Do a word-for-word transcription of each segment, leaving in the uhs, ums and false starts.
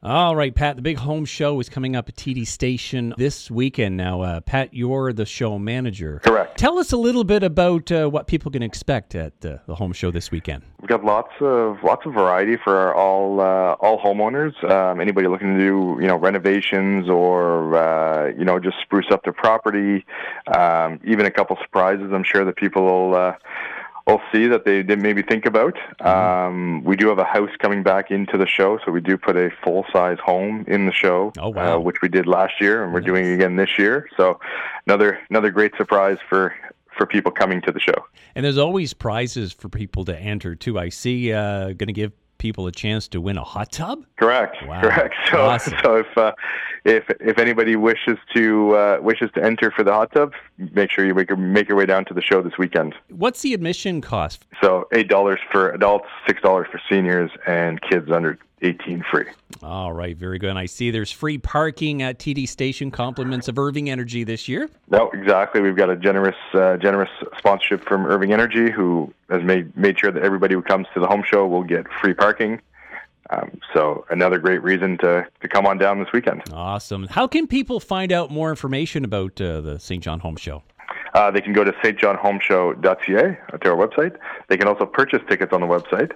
All right, Pat, the big home show is coming up at T D Station this weekend. Now, uh, Pat, you're the show manager. Correct. Tell us a little bit about uh, what people can expect at uh, the home show this weekend. We've got lots of lots of variety for all uh, all homeowners. Um, anybody looking to do you know renovations or uh, you know just spruce up their property. Um, even a couple surprises. I'm sure that people will. Uh, We'll see that they didn't maybe think about. Mm-hmm. Um, we do have a house coming back into the show, so we do put a full-size home in the show, oh, wow. uh, which we did last year, and we're nice. doing it again this year. So another another great surprise for, for people coming to the show. And there's always prizes for people to enter, too. I see uh, going to give people a chance to win a hot tub? Correct. Wow. Correct. So, awesome. so if uh, if if anybody wishes to uh, wishes to enter for the hot tub, make sure you make your, make your way down to the show this weekend. What's the admission cost? So eight dollars for adults, six dollars for seniors, and kids under eighteen free. All right, very good. And I see there's free parking at T D Station, compliments of Irving Energy this year. No, exactly. We've got a generous uh, generous sponsorship from Irving Energy, who has made made sure that everybody who comes to the home show will get free parking. Um, so another great reason to, to come on down this weekend. Awesome. How can people find out more information about uh, the Saint John Home Show? Uh, they can go to s t john home show dot c a to our website. They can also purchase tickets on the website.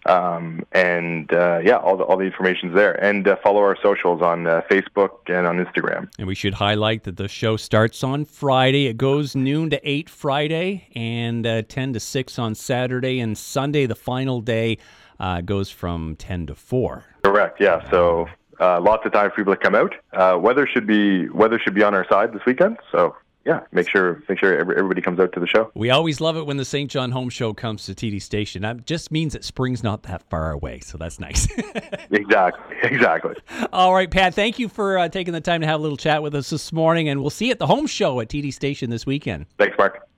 Um, and uh, yeah, all the all the information's there. And uh, follow our socials on uh, Facebook and on Instagram. And we should highlight that the show starts on Friday. It goes noon to eight Friday and uh, ten to six on Saturday. And Sunday, the final day, uh, goes from ten to four. Correct. Yeah. So uh, lots of time for people to come out. Uh, weather should be weather should be on our side this weekend. So. Yeah, make sure make sure everybody comes out to the show. We always love it when the Saint John Home Show comes to T D Station. That just means that spring's not that far away, so that's nice. Exactly, exactly. All right, Pat, thank you for uh, taking the time to have a little chat with us this morning, and we'll see you at the Home Show at T D Station this weekend. Thanks, Mark.